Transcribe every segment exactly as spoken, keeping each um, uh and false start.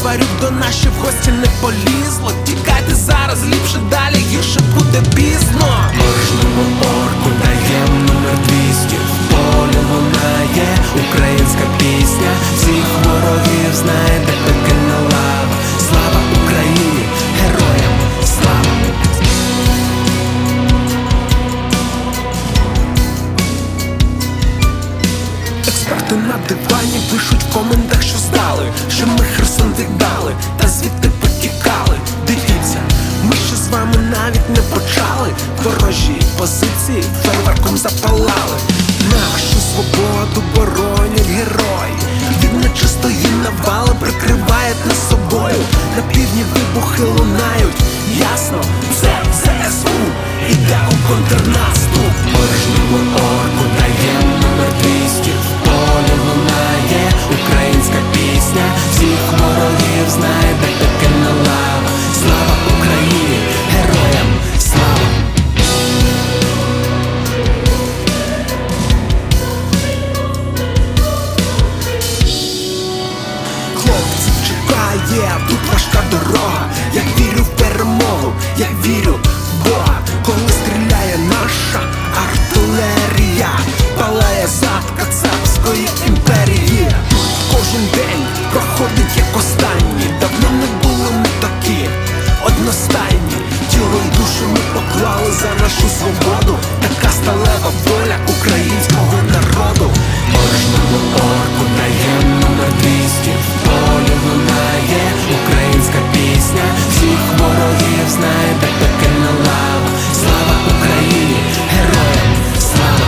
тварюк до наші в гості не полізло. Тікайте зараз, ліпше далі, гірше буде пізно. Кожному орку даєм номер двісті. В полі лунає українська пісня. Всіх ворогів знає, де пекельна лава. Слава Україні, героям слава! Експерти на дивані пишуть в коментах, що здали, що ми Херсон віддали, та звідти потікали. Дивіться, ми ще з вами навіть не почали. Ворожі позиції фейерверком запалали. Нашу свободу боронять герої. Від нечистої навали прикривають нас собою. На півдні вибухи лунають. Ясно, це ЗСУ іде у контрнаступ. Кожному орку даєм номер двісті. В полі лунає українська пісня. Всіх ворогів знає, де пекельна лава. Слава Україні, героям слава! Хлопців чекає тут важка дорога. Я вірю в перемогу, я вірю в Бога. Коли стріляє наша артилерія, палає задка царської імперії. Тут кожен день проходить як останній. Давно не були ми такі одностайні. Тіло й душу ми поклали за нашу свободу. Така сталева воля українського народу. Кожному орку даєм номер двісті. В полі лунає українська пісня. Всіх ворогів знає, де пекельна лава. Слава Україні, героям слава!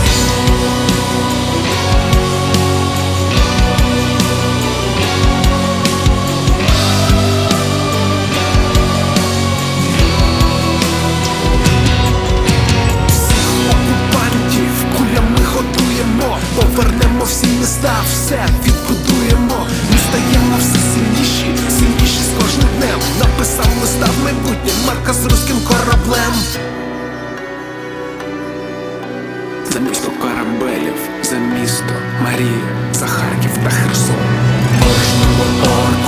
Окупантів кулями готуємо. Повернемо всі міста, все відбудуємо. Ми стаємо все сильніші, сильніші з кожним днем. Написав листа в майбутнє Марка з руським кораблем. За місто корабелів, за місто Марія, за Харків та Херсон. Кожному орку